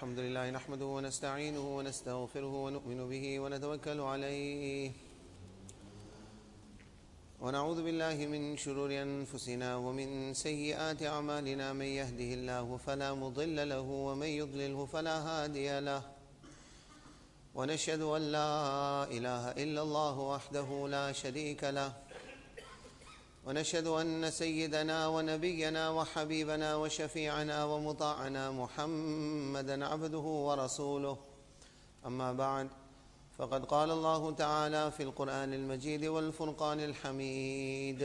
الحمد لله نحمده ونستعينه ونستغفره ونؤمن به ونتوكل عليه ونعوذ بالله من شرور أنفسنا ومن سيئات أعمالنا من يهده الله فلا مضل له ومن يضلله فلا هادي له ونشهد أن لا إله إلا الله وحده لا شريك له ونشهد أن سيدنا ونبينا وحبيبنا وشفيعنا ومطاعنا محمدا عبده ورسوله أما بعد فقد قال الله تعالى في القرآن المجيد والفرقان الحميد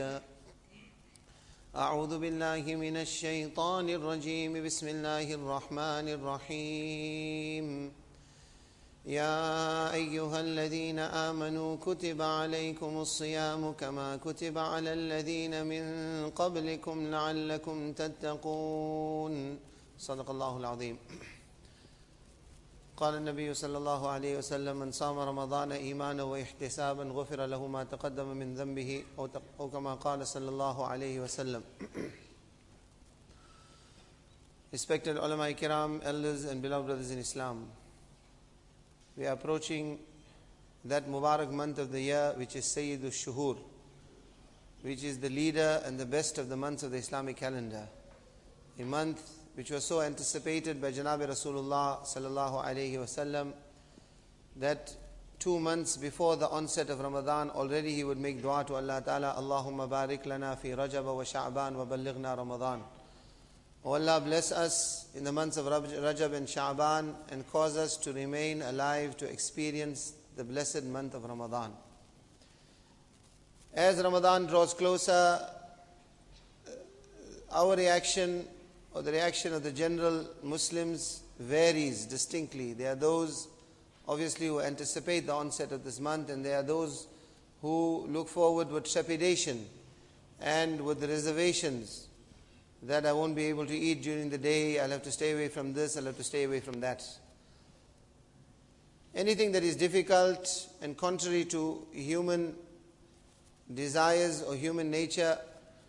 أعوذ بالله من الشيطان الرجيم بسم الله الرحمن الرحيم يا أيها الذين آمنوا كتب عليكم الصيام كما كتب على الذين من قبلكم لعلكم تتقون صدق الله العظيم قال النبي صلى الله عليه وسلم من صام رمضان إيمانا واحتسابا غفر له ما تقدم من ذنبه أو كما قال صلى الله عليه وسلم. Respected ulama kiram, elders and beloved brothers in Islam, we are approaching that Mubarak month of the year which is Sayyidul Shuhur, which is the leader and the best of the months of the Islamic calendar. A month which was so anticipated by Janabi Rasulullah sallallahu alayhi wasallam that 2 months before the onset of Ramadan already he would make dua to Allah Ta'ala, Allahumma barik lana fi Rajab wa Sha'ban wa ballighna Ramadan. O Allah, bless us in the months of Rajab and Sha'ban and cause us to remain alive to experience the blessed month of Ramadan. As Ramadan draws closer, our reaction or the reaction of the general Muslims varies distinctly. There are those obviously who anticipate the onset of this month, and there are those who look forward with trepidation and with reservations that I won't be able to eat during the day, I'll have to stay away from this, I'll have to stay away from that. Anything that is difficult and contrary to human desires or human nature,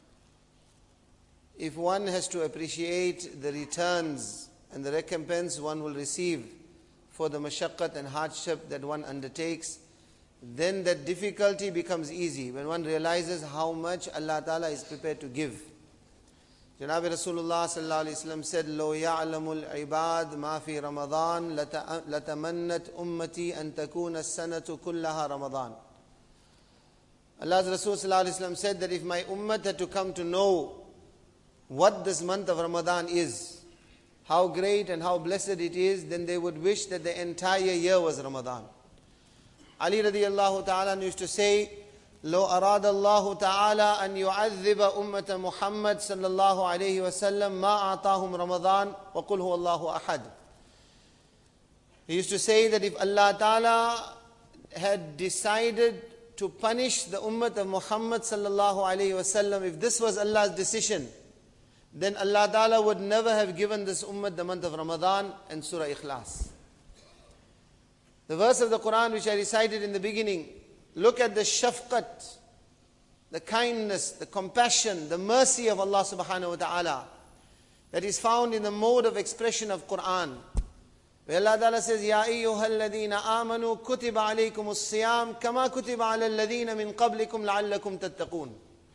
if one has to appreciate the returns and the recompense one will receive for the mashaqqat and hardship that one undertakes, then that difficulty becomes easy when one realizes how much Allah Ta'ala is prepared to give. Janabi Rasulullah sallallahu alayhi wa sallam said, لو يعلم العباد ما في رمضان لتمنت أمتي أن تكون السنة كلها رمضان. Allah's Rasul sallallahu alayhi wa sallam said that if my ummah had to come to know what this month of Ramadan is, how great and how blessed it is, then they would wish that the entire year was Ramadan. Ali radiyallahu ta'ala used to say, لو أراد الله تعالى أن يعذب أمة محمد صلى الله عليه وسلم ما أعطاهم رمضان وقل هو الله أحد. He used to say that if Allah Ta'ala had decided to punish the ummah of Muhammad sallallahu alayhi wasallam, if this was Allah's decision, then Allah Ta'ala would never have given this ummah the month of Ramadan and Surah Ikhlas. The verse of the Quran which I recited in the beginning, look at the shafqat, the kindness, the compassion, the mercy of Allah subhanahu wa ta'ala that is found in the mode of expression of Quran. Where Allah Ta'ala says, Ya ayyuhal ladhina amanu kutiba alaykum as-siyam kama kutiba ala alladhina min qablikum la'allakum tattaqun.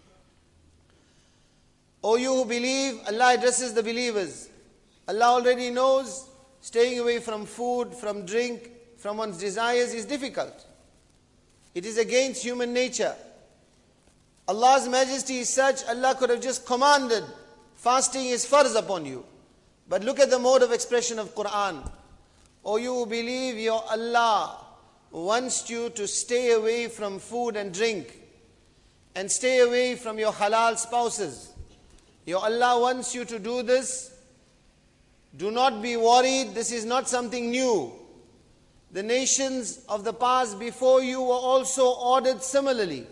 O you who believe, Allah addresses the believers. Allah already knows staying away from food, from drink, from one's desires is difficult. It is against human nature. Allah's majesty is such, Allah could have just commanded, fasting is farz upon you. But look at the mode of expression of Quran. O you who believe, your Allah wants you to stay away from food and drink, and stay away from your halal spouses. Your Allah wants you to do this. Do not be worried, this is not something new. The nations of the past before you were also ordered similarly.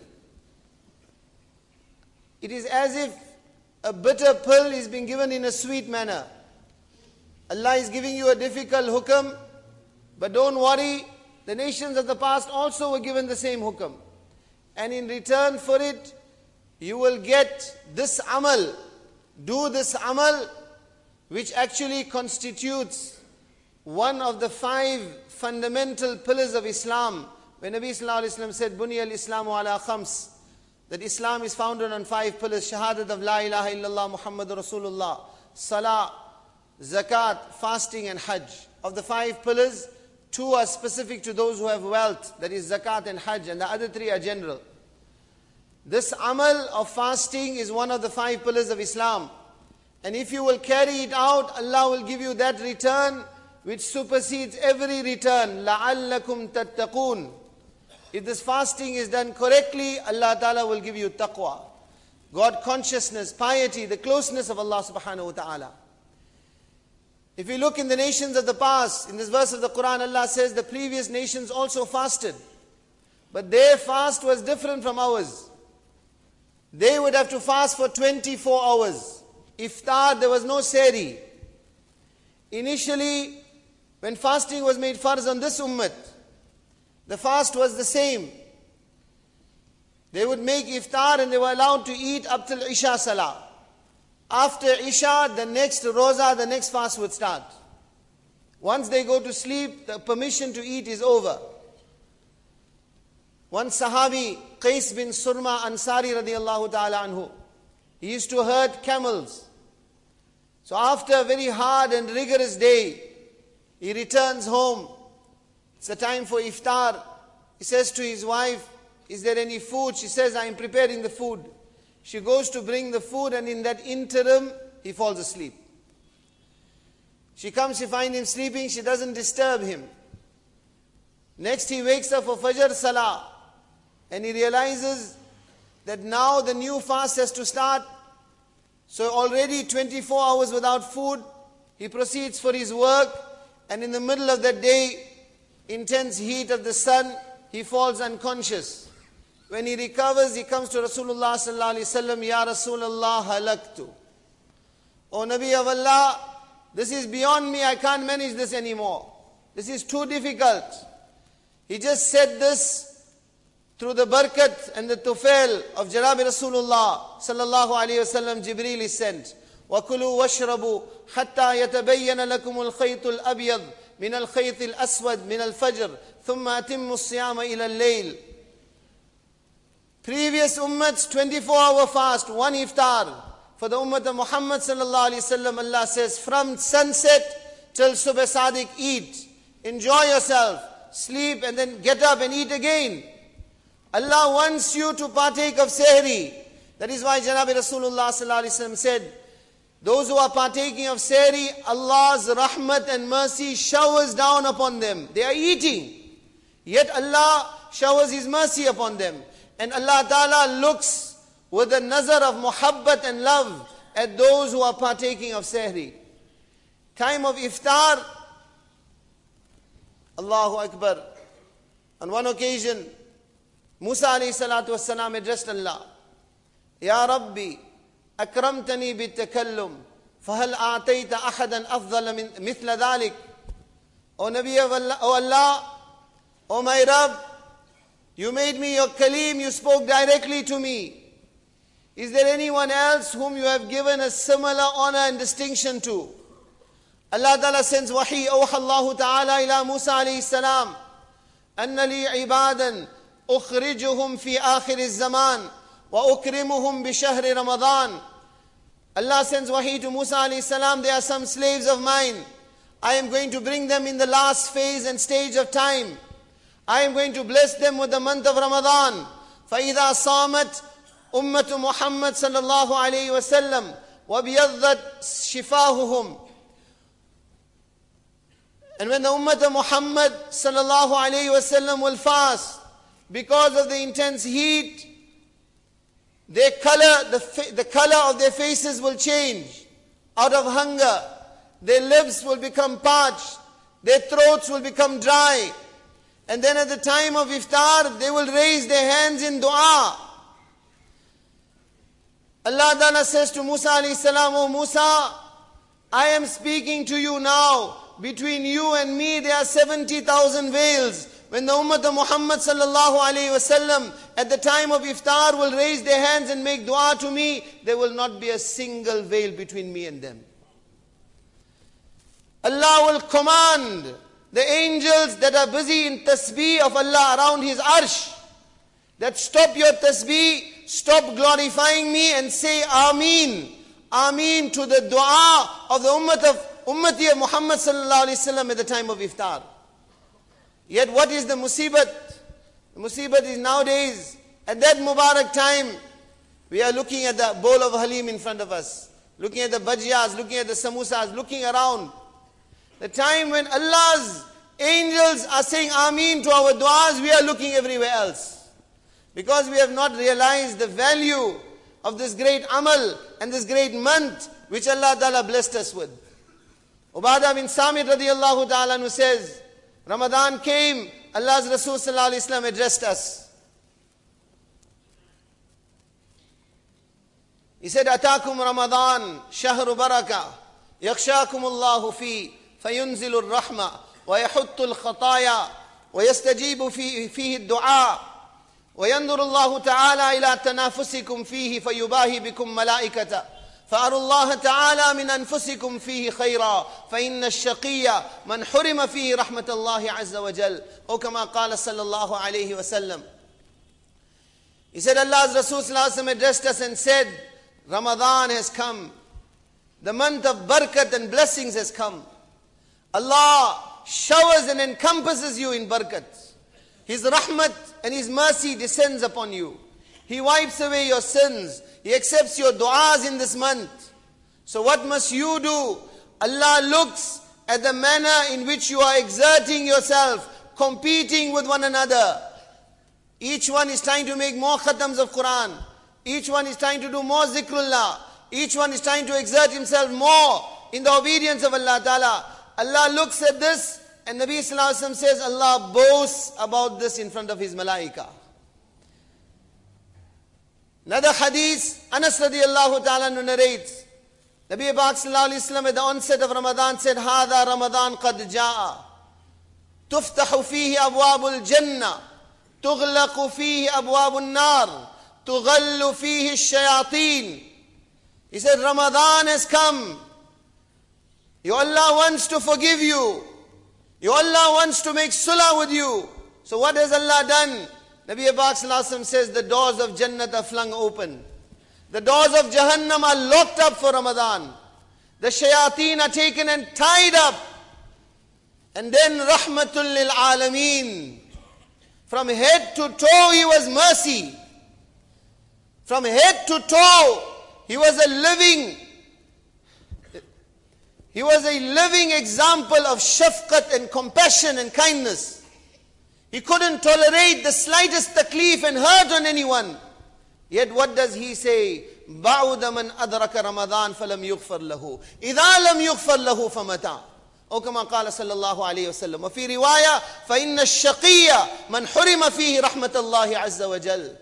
It is as if a bitter pill is being given in a sweet manner. Allah is giving you a difficult hukam, but don't worry, the nations of the past also were given the same hukam. And in return for it, you will get this amal. Do this amal which actually constitutes one of the 5 fundamental pillars of Islam. When Nabi Sallallahu Alaihi Wasallam said, Bunya al-Islamu ala khams, that Islam is founded on 5 pillars: Shahadat of La ilaha illallah Muhammadur Rasulullah, Salah, Zakat, fasting and Hajj. Of the 5 pillars, 2 are specific to those who have wealth, that is Zakat and Hajj, and the other 3 are general. This amal of fasting is one of the 5 pillars of Islam. And if you will carry it out, Allah will give you that return which supersedes every return. لَعَلَّكُمْ تَتَّقُونَ. If this fasting is done correctly, Allah Ta'ala will give you taqwa, God consciousness, piety, the closeness of Allah Subhanahu wa Ta'ala. If we look in the nations of the past, in this verse of the Quran, Allah says the previous nations also fasted. But their fast was different from ours. They would have to fast for 24 hours. Iftar, there was no sehri. Initially, when fasting was made farz on this ummah, the fast was the same. They would make iftar and they were allowed to eat up till Isha Salah. After Isha, the next roza, the next fast would start. Once they go to sleep, the permission to eat is over. One Sahabi, Qais bin Surma Ansari radiyallahu ta'ala anhu, he used to herd camels. So after a very hard and rigorous day, he returns home. It's the time for iftar. He says to his wife, is there any food? She says, I am preparing the food. She goes to bring the food, and in that interim, he falls asleep. She comes, she finds him sleeping, she doesn't disturb him. Next he wakes up for Fajr Salah, and he realizes that now the new fast has to start. So already 24 hours without food, he proceeds for his work, and in the middle of that day, intense heat of the sun, he falls unconscious. When he recovers, he comes to Rasulullah sallallahu alaihi wasallam, Ya Rasulullah halaktu. O Nabi of Allah, this is beyond me, I can't manage this anymore. This is too difficult. He just said this through the barakat and the tufail of Janabi Rasulullah sallallahu alaihi wasallam. Jibreel is sent. وَكُلُوا وَاشْرَبُوا حَتَّى يَتَبَيَّنَ لَكُمُ الْخَيْطُ الْأَبْيَضُ مِنَ الْخَيْطِ الْأَسْوَدِ مِنَ الْفَجْرِ ثُمَّ أَتِمُّوا الصِّيَامَ إِلَى اللَّيْلِ. Previous ummats, 24-hour fast, 1 iftar. For the ummah of Muhammad sallallahu alaihi wasallam, Allah says, from sunset till Subh Sadiq, eat. Enjoy yourself. Sleep and then get up and eat again. Allah wants you to partake of sehri. That is why Janabi Rasulullah sallallahu alaihi wasallam said, those who are partaking of sehri, Allah's rahmat and mercy showers down upon them. They are eating, yet Allah showers His mercy upon them. And Allah Ta'ala looks with a nazar of muhabbat and love at those who are partaking of sehri. Time of iftar, Allahu Akbar. On one occasion, Musa alayhi salatu wassalam addressed Allah, Ya Rabbi, أكرمتني بالتكلم فهل أعطيت أحدا أفضل مثل ذلك. O Nabi of Allah, O Allah, O my Rabb, you made me your Kalim, you spoke directly to me. Is there anyone else whom you have given a similar honor and distinction to? Allah Ta'ala sends wahi, أوحى الله تعالى إلى موسى عليه السلام أن لي عبادا أخرجهم في آخر الزمان وأكرمهم بشهر رمضان. Allah sends wahi to Musa alayhi salam, there are some slaves of mine. I am going to bring them in the last phase and stage of time. I am going to bless them with the month of Ramadan. فَإِذَا صَامَتْ أُمَّةُ مُحَمَّدٍ صلى الله عليه وسلم وَبِيَضَّتْ شِفَاهُهُمْ. And when the ummah of Muhammad sallallahu alayhi wasallam will fast, because of the intense heat, their color, the color of their faces will change out of hunger. Their lips will become parched. Their throats will become dry. And then at the time of iftar, they will raise their hands in dua. Allah Ta'ala says to Musa alayhi salam, O Musa, I am speaking to you now. Between you and me there are 70,000 veils. When the ummah of Muhammad sallallahu alayhi wasallam at the time of iftar will raise their hands and make dua to me, there will not be a single veil between me and them. Allah will command the angels that are busy in tasbih of Allah around His arsh, that stop your tasbih, stop glorifying me and say Ameen. Ameen to the dua of the ummati of Muhammad sallallahu alaihi wasallam at the time of iftar. Yet what is the musibat? The musibat is nowadays, at that Mubarak time, we are looking at the bowl of halim in front of us, looking at the bhajiyas, looking at the samosas, looking around. The time when Allah's angels are saying Ameen to our du'as, we are looking everywhere else. Because we have not realized the value of this great amal and this great month which Allah Ta'ala blessed us with. Ubadah bin Samit radiyallahu ta'ala who says, Ramadan came, Allah's Rasul sallallahu alayhi wa sallam addressed us. He said, Atakum Ramadan, shahru baraka, yakshakum Allahu fi, fayunzilu rahma, wa yahuttu al-khataya, wa yastajibu fihi ad-du'a, wa yanzuru Allahu ta'ala ila tanafusikum fihi, fayubahi bikum malaikata. فأروا الله تعالى من أنفسكم فيه خيرا فإن الشقي من حرم فيه رحمة الله عز وجل أو كما قال صلى الله عليه وسلم. He said, Allah's Rasul sallallahu alaihi wasallam addressed us and said, Ramadan has come. The month of barakat and blessings has come. Allah showers and encompasses you in barakat. His rahmat and His mercy descends upon you. He wipes away your sins. He accepts your du'as in this month. So what must you do? Allah looks at the manner in which you are exerting yourself, competing with one another. Each one is trying to make more khatams of Quran. Each one is trying to do more zikrullah. Each one is trying to exert himself more in the obedience of Allah Ta'ala. Allah looks at this and Nabi Sallallahu Alaihi Wasallam says, Allah boasts about this in front of His malaika. Another hadith, Anas radiallahu ta'ala narrates, Nabi Pak sallallahu alayhi wa sallam at the onset of Ramadan said, هذا رمضان قد جاء تفتح فيه أبواب الجنة تغلق فيه أبواب النار تغل فيه الشياطين. He said, Ramadan has come. Your Allah wants to forgive you. Your Allah wants to make sulah with you. So what has Allah done? Nabi Pak sallallahu alaihi wasallam says the doors of Jannat are flung open. The doors of Jahannam are locked up for Ramadan. The shayateen are taken and tied up. And then Rahmatul lil Alameen. From head to toe He was mercy. From head to toe He was a living example of shafqat and compassion and kindness. He couldn't tolerate the slightest taklif and hurt on anyone. Yet what does He say? بَعُدَ مَنْ أَدْرَكَ رَمَضَانَ فَلَمْ يُغْفَرْ لَهُ إِذَا لَمْ يُغْفَرْ لَهُ فَمَتَى أو كما قال صلى الله عليه وسلم. وفي رواية فإن الشقي من حرم فيه رحمة الله عز وجل.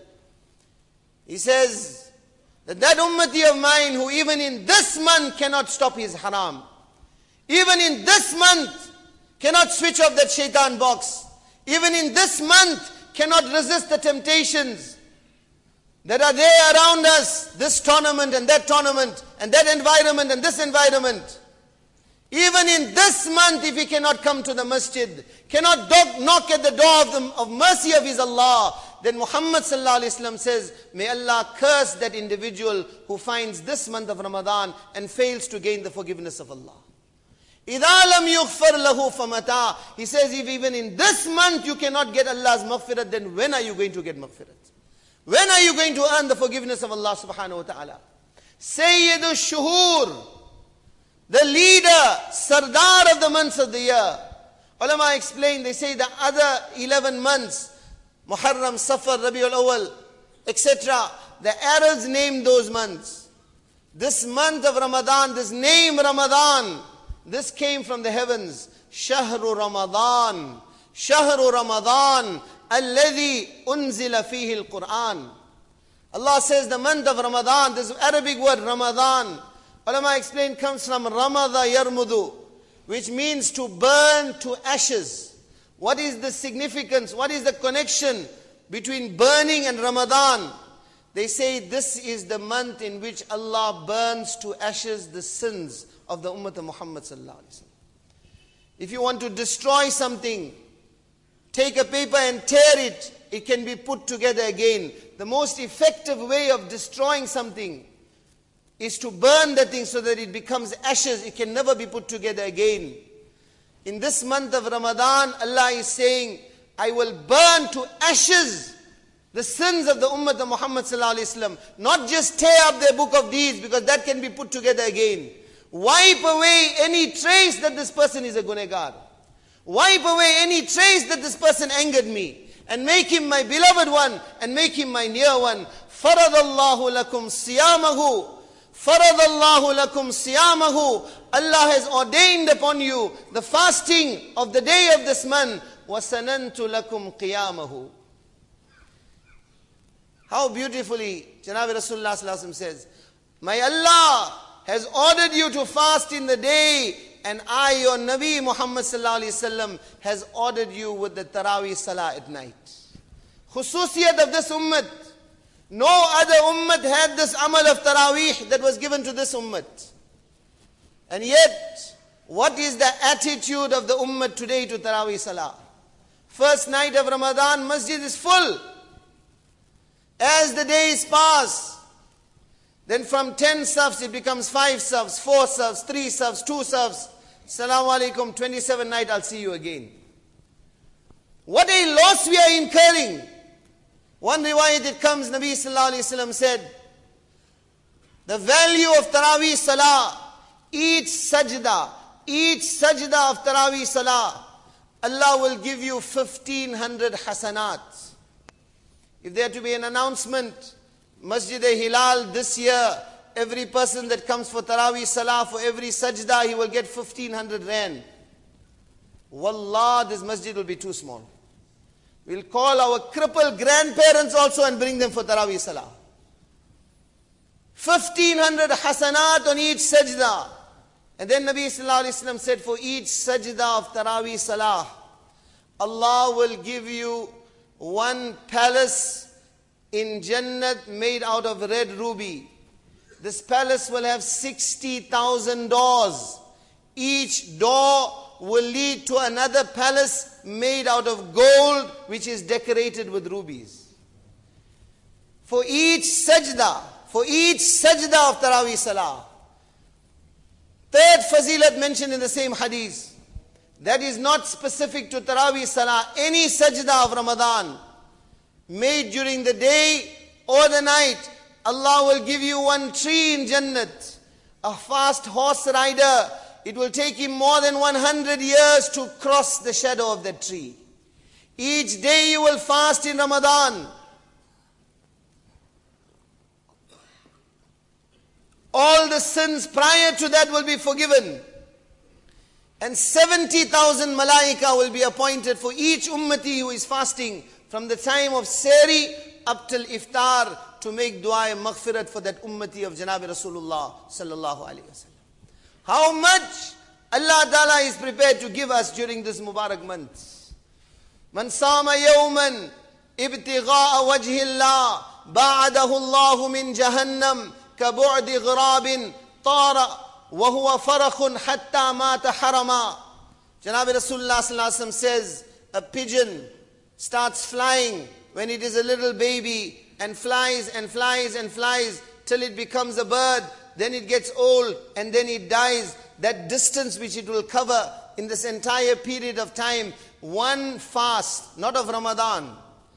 He says that ummati of mine who even in this month cannot stop his haram, even in this month cannot switch off that shaitan box, even in this month cannot resist the temptations that are there around us, this tournament and that environment and this environment. Even in this month, if he cannot come to the masjid, cannot knock at the door of mercy of his Allah, then Muhammad sallallahu alaihi wasallam says, may Allah curse that individual who finds this month of Ramadan and fails to gain the forgiveness of Allah. إِذَا لَمْ يُغْفَرْ لَهُ فَمَتَى. He says, if even in this month you cannot get Allah's maghfirat, then when are you going to get maghfirat? When are you going to earn the forgiveness of Allah subhanahu wa ta'ala? Sayyidul Shuhur, the leader, Sardar of the months of the year. Ulama explain, they say the other 11 months, Muharram, Safar, Rabiul Awwal, etc., the Arabs named those months. This month of Ramadan, this name Ramadan, this came from the heavens. Shahru Ramadan. Shahru Ramadan. Alladhi unzila fihi al-Quran. Allah says the month of Ramadan, this Arabic word Ramadan, ulama explain, comes from Ramada Yarmudu, which means to burn to ashes. What is the significance? What is the connection between burning and Ramadan? They say this is the month in which Allah burns to ashes the sins of the Ummah of Muhammad sallallahu alaihi wasallam. If you want to destroy something, take a paper and tear it. It can be put together again. The most effective way of destroying something is to burn the thing so that it becomes ashes. It can never be put together again. In this month of Ramadan, Allah is saying, I will burn to ashes the sins of the Ummah of Muhammad sallallahu alaihi wasallam. Not just tear up their book of deeds, because that can be put together again. Wipe away any trace that this person is a gunegar. Wipe away any trace that this person angered me. And make him my beloved one, and make him my near one. Faradallahu lakum siyamahu. Faradallahu lakum siyamahu. Allah has ordained upon you the fasting of the day of this month. وَسَنَنْتُ لَكُمْ قِيَامَهُ. How beautifully Janabi Rasulullah sallallahu alaihi wasallam says, my Allah has ordered you to fast in the day, and I, your Nabi Muhammad sallallahu alaihi wasallam, has ordered you with the Taraweeh Salah at night. Khususiyat of this ummah. No other ummah had this amal of Taraweeh that was given to this ummah. And yet, what is the attitude of the ummah today to Taraweeh Salah? First night of Ramadan, masjid is full. As the days pass, then from 10 safs it becomes 5 safs, 4 safs, 3 safs, 2 safs. Assalamu alaikum, 27 night, I'll see you again. What a loss we are incurring. One riwayat it comes, Nabi sallallahu alayhi wasallam said, the value of Taraweeh Salah, each sajda of Taraweeh Salah, Allah will give you 1,500 hasanat. If there to be an announcement, Masjid-e-Hilal this year, every person that comes for Taraweeh Salah, for every sajda, he will get 1,500 rand. Wallah, this masjid will be too small. We'll call our crippled grandparents also and bring them for Taraweeh Salah. 1,500 hasanat on each sajda. And then Nabi sallallahu alayhi wasallam said, for each sajda of Taraweeh Salah, Allah will give you one palace in Jannat made out of red ruby. This palace will have 60,000 doors. Each door will lead to another palace made out of gold, which is decorated with rubies. For each sajda of Taraweeh Salah. Third fazilat mentioned in the same hadith. That is not specific to Taraweeh Salah. Any sajda of Ramadan made during the day or the night, Allah will give you one tree in Jannat. A fast horse rider, it will take him more than 100 years to cross the shadow of that tree. Each day you will fast in Ramadan. All the sins prior to that will be forgiven. And 70,000 malaika will be appointed for each ummati who is fasting from the time of Sehri up till Iftar to make dua and maghfirat for that ummati of Janabi Rasulullah sallallahu alaihi wasallam. How much Allah Ta'ala is prepared to give us during this Mubarak month. Man sama yawman ibtigha'a wajhillah ba'adahu Allahu min jahannam kabu'di ghrabin tara wa huwa farakhun hatta mata harama. Janabi Rasulullah sallallahu alaihi wasallam says, a pigeon starts flying when it is a little baby and flies and flies and flies till it becomes a bird. Then it gets old and then it dies. That distance which it will cover in this entire period of time, one fast, not of Ramadan,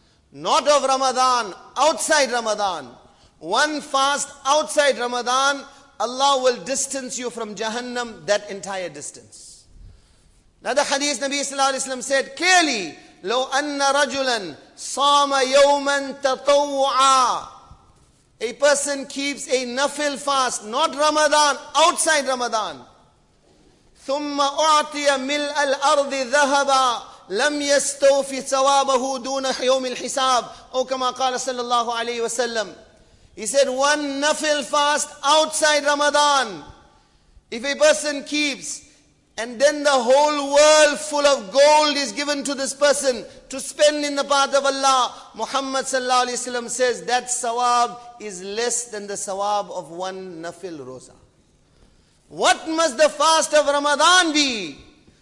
outside Ramadan, one fast outside Ramadan, Allah will distance you from Jahannam that entire distance. Another hadith, Nabi sallallahu alaihi wasallam said clearly, لو أن رجلا صام يوما تطوعا. A person keeps a nafil fast, not Ramadan, outside Ramadan. ثم أعطي ملء الأرض ذهبا لم يستوفي ثوابه دون يوم الحساب. أو كما قال صلى الله عليه وسلم. He said one nafil fast outside Ramadan, if a person keeps, and then the whole world full of gold is given to this person to spend in the path of Allah, Muhammad sallallahu alaihi wasallam says that sawab is less than the sawab of one nafil roza. What must the fast of Ramadan be?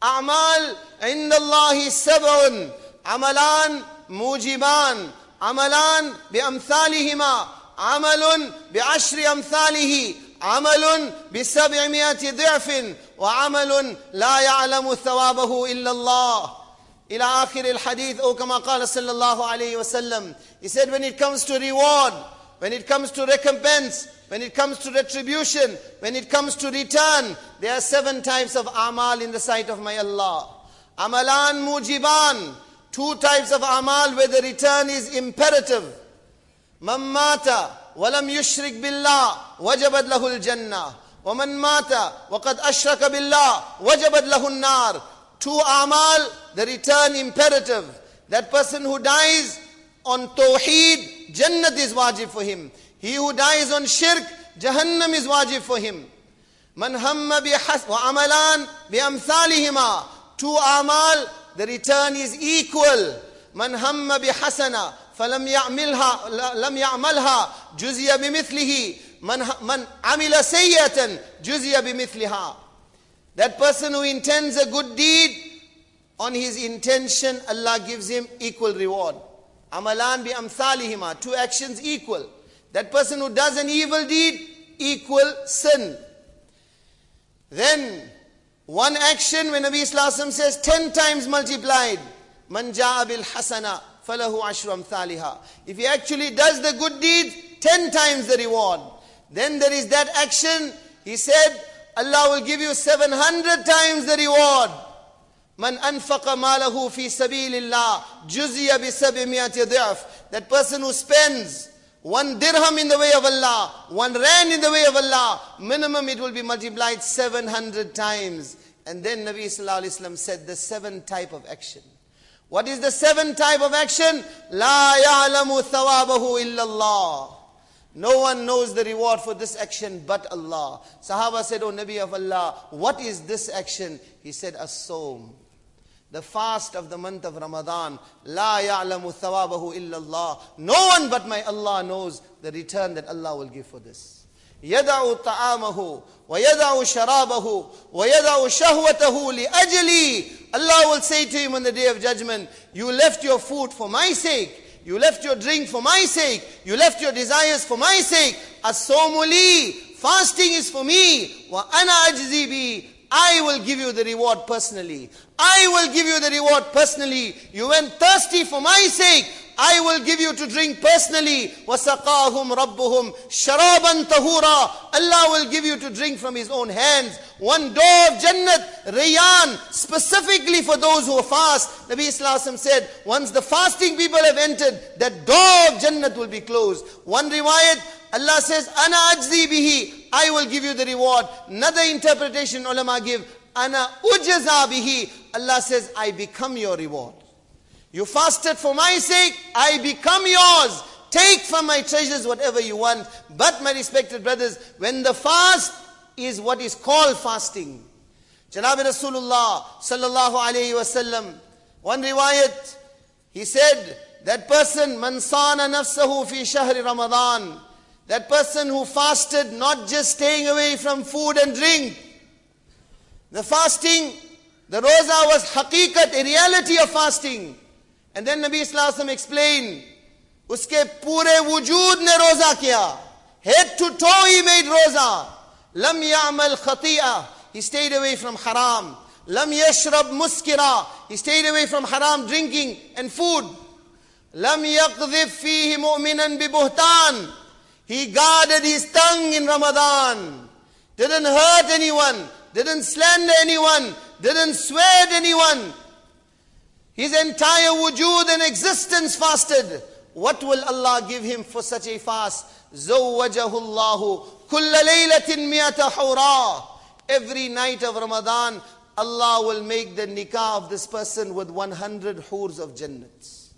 أعمال عند الله سبع عملان موجبان عملان بأمثالهما عمل بعشر أمثاله عمل ب700 ضعف وعمل لا يعلم ثوابه إلا الله إلى آخر الحديث أو كما قال صلى الله عليه وسلم. He said, when it comes to reward, when it comes to recompense, when it comes to retribution, when it comes to return, there are 7 types of amal in the sight of my Allah. Amalan mujiban, 2 types of amal where the return is imperative. Man mata walam yushrik billah wajabat lahu al-jannah wa man mata waqad ashraka billah wajabat lahu an-nar. 2 amal, the return imperative. That person who dies on tawheed, Jannat is wajib for him. He who dies on shirk, Jahannam is wajib for him. Man hamma wa amalan bi amthalihima. 2 amal, the return is equal. Man hamma bi hasana falam ya'milha lam ya'malha juziya bimithlihi. Man amila sayyatan juziya bimithliha. That person who intends a good deed, on his intention Allah gives him equal reward. Amalan bi amthalihima, 2 actions equal. That person who does an evil deed, equal sin. Then, 1 action when Nabi Sallallahu Alaihi Wasallam says 10 times multiplied. Man ja'a bil hasana falahu ashru amthaliha. If he actually does the good deed, 10 times the reward. Then there is that action, he said, Allah will give you 700 times the reward. Man anfaqa malahu fi sabilillah juziya bi 700 ضعف. That person who spends 1 dirham in the way of Allah, 1 rand in the way of Allah, minimum it will be multiplied 700 times. And then Nabi Sallallahu Alaihi Wasallam said the 7 type of action. What is the 7 type of action? La ya'lamu thawabahu illa Allah. No one knows the reward for this action but Allah. Sahaba said, O Nabi of Allah, what is this action? He said, as-sawm, the fast of the month of Ramadan. La ya'lamu thawabahu illa Allah. No one but my Allah knows the return that Allah will give for this. Yada'u ta'amahu wa yada'u sharabahu wa yada'u shahwatahu li ajli. Allah will say to him on the day of judgment, you left your food for my sake. You left your drink for my sake. You left your desires for my sake. As-sawmu li, fasting is for me. Wa ana ajzi bi, I will give you the reward personally. I will give you the reward personally. You went thirsty for my sake, I will give you to drink personally. وَسَقَاهُمْ رَبُّهُمْ شَرَابًا طَهُورًا. Allah will give you to drink from His own hands. 1 door of Jannat, Rayyan, specifically for those who fast. Nabi Sallallahu Alaihi Wasallam said, once the fasting people have entered, that door of Jannat will be closed. 1 riwayat, Allah says, Ana ajzi bihi, I will give you the reward. Another interpretation ulama give, Ana ujaza bihi, Allah says, I become your reward. You fasted for my sake, I become yours. Take from my treasures whatever you want. But my respected brothers, when the fast is what is called fasting, Janab Rasulullah sallallahu alayhi wasallam, 1 riwayat, he said, that person, man sana nafsahu fi shahri Ramadan, that person who fasted, not just staying away from food and drink. The fasting, the roza was haqiqat, a reality of fasting. And then Nabi Sallallahu Alaihi Wasallam explained, uske pure wujud ne roza kiya. Head to toe he made roza. Lam ya'mal khati'ah. He stayed away from haram. Lam yashrab muskira. He stayed away from haram drinking and food. Lam yaqdhif fihi mu'minan bi buhtan. He guarded his tongue in Ramadan. Didn't hurt anyone. Didn't slander anyone. Didn't swear at anyone. His entire wujud and existence fasted. What will Allah give him for such a fast? زَوَّجَهُ اللَّهُ كُلَّ لَيْلَةٍ مِيَةَ حُورًا. Every night of Ramadan, Allah will make the nikah of this person with 100 hurs of Jannat.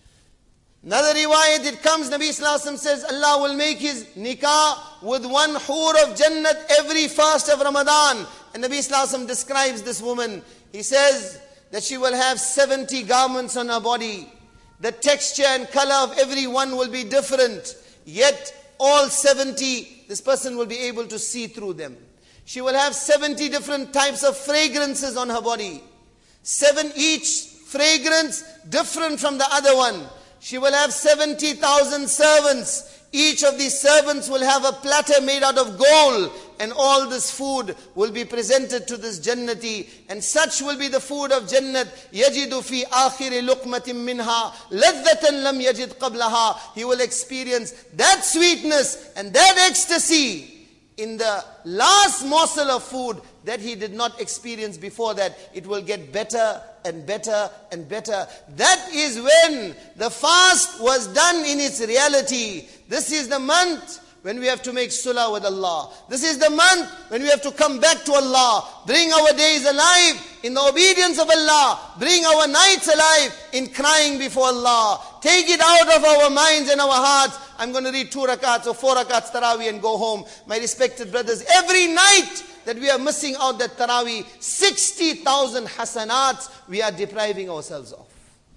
Another riwayat, it comes, Nabi Sallallahu Alaihi Wasallam says, Allah will make his nikah with 1 hur of Jannat every fast of Ramadan. And Nabi Sallallahu Alaihi Wasallam describes this woman. He says that she will have 70 garments on her body. The texture and color of every one will be different. Yet all 70, this person will be able to see through them. She will have 70 different types of fragrances on her body. 7 each fragrance different from the other one. She will have 70,000 servants. Each of these servants will have a platter made out of gold, and all this food will be presented to this Jannati, and such will be the food of Jannat. يَجِدُ فِي آخِرِ لُقْمَةٍ مِّنْهَا لَذَّةً لَمْ يَجِدْ قَبْلَهَا. He will experience that sweetness and that ecstasy in the last morsel of food that he did not experience before that. It will get better and better and better. That is when the fast was done in its reality. This is the month when we have to make sulah with Allah. This is the month when we have to come back to Allah. Bring our days alive in the obedience of Allah. Bring our nights alive in crying before Allah. Take it out of our minds and our hearts. I'm going to read 2 rakats or 4 rakats Taraweeh and go home. My respected brothers, every night that we are missing out that Taraweeh, 60,000 hasanats we are depriving ourselves of.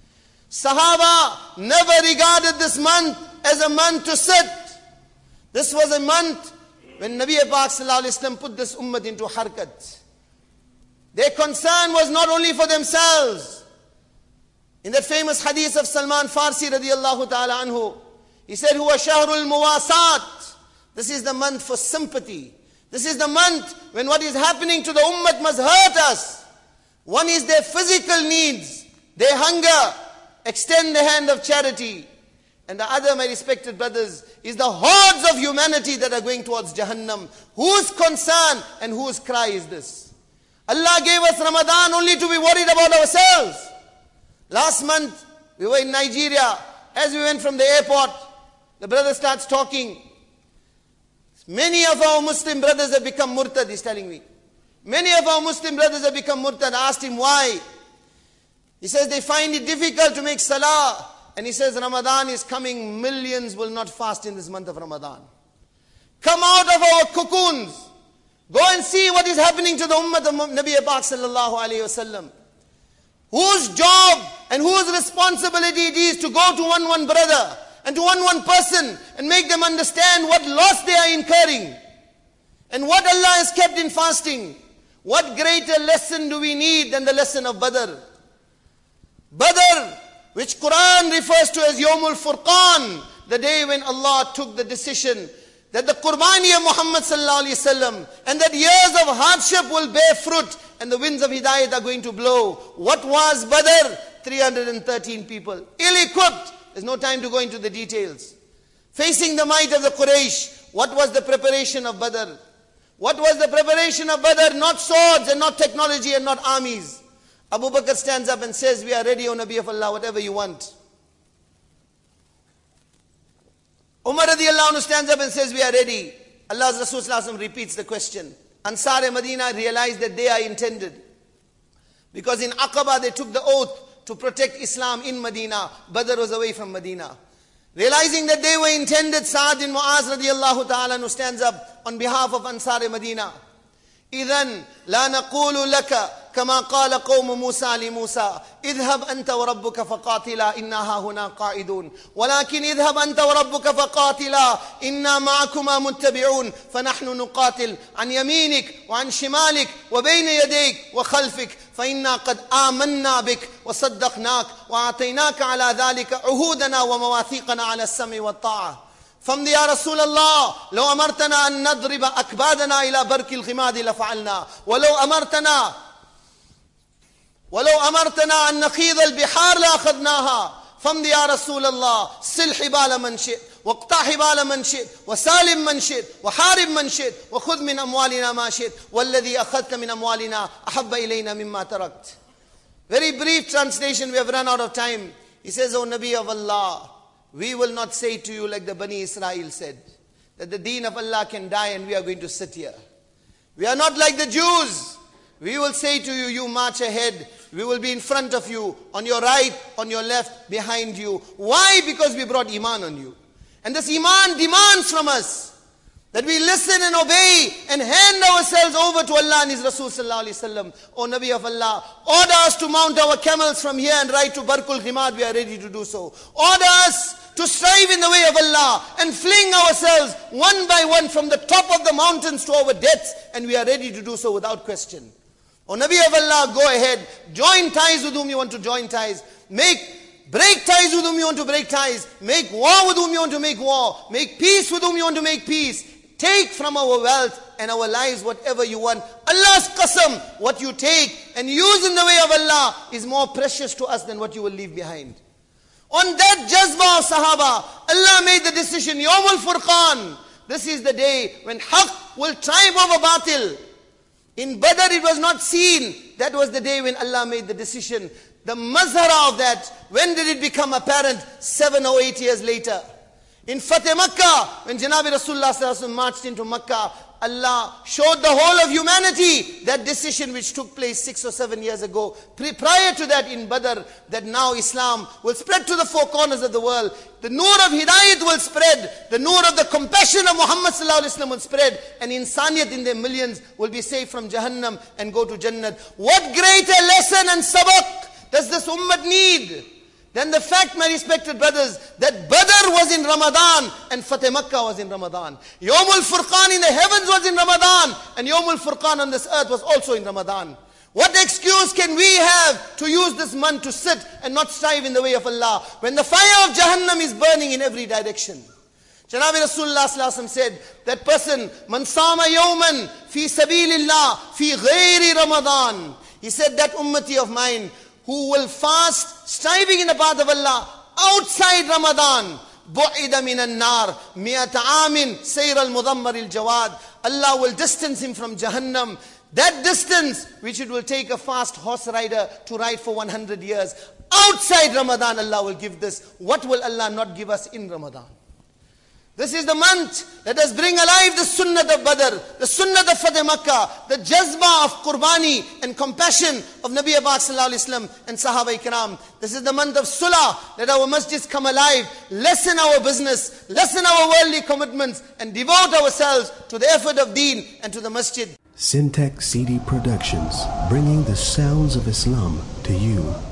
Sahaba never regarded this month as a month to sit. This was a month when Nabi Pak Sallallahu Alaihi Wasallam put this ummah into harkat. Their concern was not only for themselves. In that famous hadith of Salman Farsi radiyallahu ta'ala anhu, he said, Huwa shahrul muwasat. This is the month for sympathy. This is the month when what is happening to the ummah must hurt us. One is their physical needs, their hunger. Extend the hand of charity. And the other, my respected brothers, is the hordes of humanity that are going towards Jahannam. Whose concern and whose cry is this? Allah gave us Ramadan only to be worried about ourselves. Last month, we were in Nigeria. As we went from the airport, the brother starts talking. Many of our Muslim brothers have become murtad, he's telling me. Many of our Muslim brothers have become murtad. I asked him why. He says they find it difficult to make salah. And he says Ramadan is coming, millions will not fast in this month of Ramadan. Come out of our cocoons. Go and see what is happening to the ummah of Nabi Pak Sallallahu Alaihi Wasallam. Whose job and whose responsibility it is to go to one brother and to one person and make them understand what loss they are incurring and what Allah has kept in fasting. What greater lesson do we need than the lesson of Badr? Badr, which Quran refers to as Yawmul Furqan, the day when Allah took the decision that the Qurbani of Muhammad Sallallahu Alaihi Wasallam and that years of hardship will bear fruit and the winds of Hidayat are going to blow. What was Badr? 313 people, ill-equipped. There's no time to go into the details. Facing the might of the Quraysh. What was the preparation of Badr? What was the preparation of Badr? Not swords and not technology and not armies. Abu Bakr stands up and says, we are ready, O Nabi of Allah, whatever you want. Umar radiallahu anhu stands up and says, we are ready. Allah's Rasul sallallahu alaihi wasallam repeats the question. Ansar-e-Madinah realized that they are intended. Because in Aqaba they took the oath to protect Islam in Medina. Badr was away from Medina. Realizing that they were intended, Sa'ad bin Mu'az radiallahu ta'ala anhu stands up on behalf of Ansar-e-Madinah. إذن لا نقول لك كما قال قوم موسى لموسى اذهب أنت وربك فقاتلا إنا هنا قاعدون ولكن اذهب أنت وربك فقاتلا إنا معكما متبعون فنحن نقاتل عن يمينك وعن شمالك وبين يديك وخلفك فإنا قد آمنا بك وصدقناك وأعطيناك على ذلك عهودنا ومواثيقنا على السمع والطاعة فامض يا رسول الله لو أمرتنا أن نضرب أكبادنا إلى برك الغماد لفعلنا ولو أمرتنا أن نخيض البحار لأخذناها فامض يا رسول الله سل حبال من شئت واقطع حبال من شئت وسالم من شئت وحارب من شئت وخذ من أموالنا ما شئت والذي أخذت من أموالنا أحب إلينا مما تركت. Very brief translation, we have run out of time. He says, O Nabi of Allah, we will not say to you like the Bani Israel said, that the deen of Allah can die and we are going to sit here. We are not like the Jews. We will say to you, you march ahead. We will be in front of you, on your right, on your left, behind you. Why? Because we brought Iman on you. And this Iman demands from us that we listen and obey and hand ourselves over to Allah and His Rasul Sallallahu Alaihi Wasallam. O Nabi of Allah, order us to mount our camels from here and ride to Barkul Ghimad. We are ready to do so. Order us to strive in the way of Allah and fling ourselves one by one from the top of the mountains to our deaths, and we are ready to do so without question. Oh Nabi of Allah, go ahead, join ties with whom you want to join ties, break ties with whom you want to break ties, make war with whom you want to make war, make peace with whom you want to make peace. Take from our wealth and our lives whatever you want. Allah's qasam, what you take and use in the way of Allah is more precious to us than what you will leave behind. On that jazba of Sahaba, Allah made the decision, Yawmul Furqan. This is the day when Haqq will triumph over Batil. In Badr it was not seen. That was the day when Allah made the decision. The mazhara of that, when did it become apparent? 7 or 8 years later. In Fateh Makkah, when Janabi Rasulullah sallallahu alaihi wasallam marched into Makkah, Allah showed the whole of humanity that decision which took place 6 or 7 years ago. Prior to that in Badr, that now Islam will spread to the four corners of the world. The nur of Hidayat will spread. The nur of the compassion of Muhammad sallallahu alaihi wasallam will spread. And insaniyat in their millions will be saved from Jahannam and go to Jannat. What greater lesson and sabak does this ummah need? Then the fact, my respected brothers, that Badr was in Ramadan and Fateh Makkah was in Ramadan. Yawmul Furqan in the heavens was in Ramadan and Yawmul Furqan on this earth was also in Ramadan. What excuse can we have to use this month to sit and not strive in the way of Allah when the fire of Jahannam is burning in every direction? Janabi Rasulullah sallallahu alaihi wasallam said, that person, man sama yawman fi sabilillah fi ghairi Ramadan. He said, that ummati of mine who will fast, striving in the path of Allah, outside Ramadan, bu'ida minan nar, mi'ata amin, sayr al-mudammar al-jawad. Allah will distance him from Jahannam. That distance, which it will take a fast horse rider to ride for 100 years. Outside Ramadan, Allah will give this. What will Allah not give us in Ramadan? This is the month. Let us bring alive the sunnah of Badr, the sunnah of Fateh Makkah, the jazba of Qurbani and compassion of Nabi Pak sallallahu alaihi wasallam and Sahaba Ikram. This is the month of Sulah. Let our masjids come alive, lessen our business, lessen our worldly commitments and devote ourselves to the effort of deen and to the masjid. Syntax CD Productions, bringing the sounds of Islam to you.